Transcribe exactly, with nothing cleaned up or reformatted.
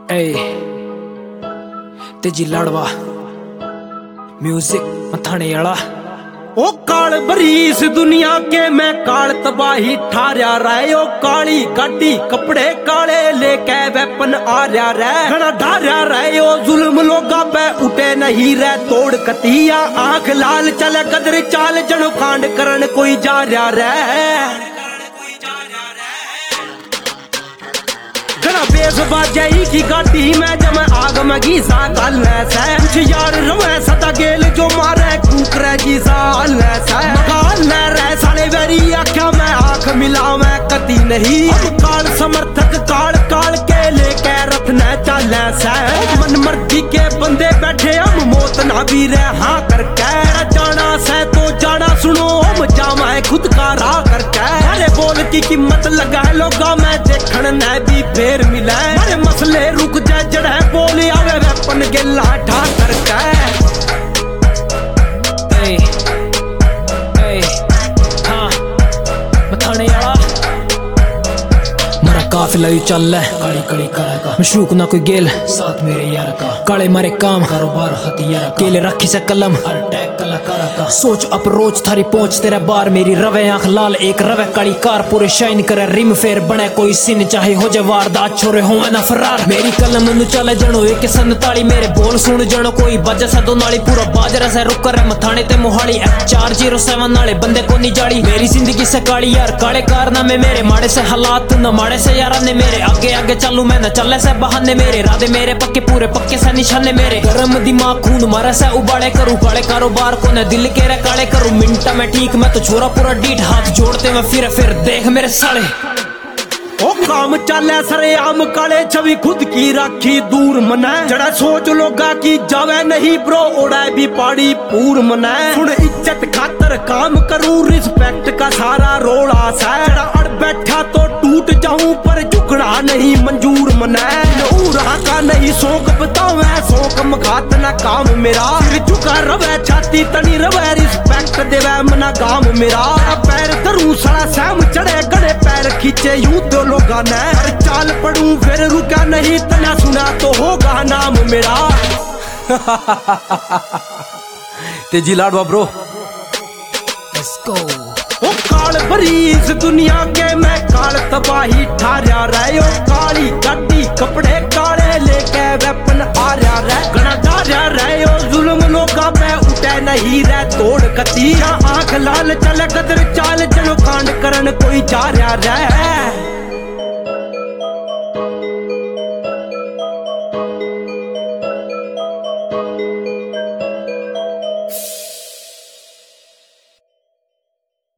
ए तेजी लाडवा म्यूजिक मथाने वाला ओ काल भरी इस दुनिया के मैं काल तबाही ठार्या रहे। ओ काली गाड़ी कपड़े काले लेके वेपन आ रहा रहे। घना ढार्या रहे। ओ जुल्म लोगा पे उठे नहीं रह तोड़ कतिया आंख लाल चले कदर चाल जनो कांड करन कोई जा रहा रहे। बेस बाजाई की गाड़ी में जब आग में घीसा गल कुछ यार रवे सदा गेल जो मारे कुकरे की साल रह साले वेरी आख्या मैं आंख मिला मैं कती नहीं। हम काल समर्थक काल काल के लेके रथ न चल मन मर्जी के बंदे बैठे हम मौत ना भी रहा करके जाना से तो जाना सुनो हम जामा है खुद का राह करके। अरे बोल की कीमत लगा है लोगा मैं देखन न भी फेर मिला। अरे मसले रुक जा जड़ा बोल आवे वेपन गिला ठा करके। ए ए हाँ मथाने वाला मरा काफिला यू चल है काली कड़ी करेगा मशूक ना कोई गेल साथ मेरे यार का काले मारे काम कारोबार हथियार केले रखी से कलम अटैक कलाकार का सोच अप्रोच थारी पहुंच तेरा बार मेरी रवे आंख लाल एक रवे काली कार पूरे शाइन करे रिम फेर बने कोई सिन चाहे हो जाए वारदात छोरे हो ना फरार मेरी कलम नु चले जनो एक संताली मेरे बोल सुन जनो कोई बजे सा दो नाली पूरा बाजरा से रुक करे मथाने ते मोहाली चार जीरो सेवन नाले बंदे को नहीं जाड़ी मेरी जिंदगी से काली यार काले कारनामे मेरे माड़े से हालात न माड़े से यारा ने मेरे आगे आगे चलू मैं न चले से बहाने मेरे राधे मेरे पक्के पूरे पक्के से निशाने मेरे गरम दिमाग खून मारे से उबाले करूं काले कारोबार को न दिल के रे काले करूं मिनटा में ठीक मैं तो छोरा पूरा डीठ हाथ जोड़ते मैं फिर फिर देख मेरे साले। ओ काम चले सरे आम काले छवि खुद की राखी दूर मना जड़ा सोच लोगा की जावे नहीं ब्रो ओड़ा भी पाड़ी पूर मना सुन इज्जत खातर काम करूं रिस्पेक्ट का सारा रोड़ा सा जड़ा अड़ बैठा तो टूट जाऊं पर झुकना नहीं मंजूर मना उड़ा का नहीं शौक बतावे शौक मखात ना काम मेरा सिर झुका रवे छाती तनी रवे रिस्पेक्ट देवे मना गाम मेरा पैर धरूं सड़ा सहम चढ़े गड़े पैर खींचे यूं तो लोगा ने चाल पड़ूं फिर रुका नहीं तना सुना तो होगा नाम मेरा। Teji Ladwa bro let's go. ओ काल भरी इस दुनिया के मैं काल तबाही ठार्या रहे। ओ काली गाड़ी कपड़े काले लेके वेपन आ रहा रहे। घना डार्या रहे। ओ जुल्म लोगा पे उठे नहीं रह तोड़ कतिया आंख लाल चल कदर चाल जनो कांड करन कोई जा रहा रहे।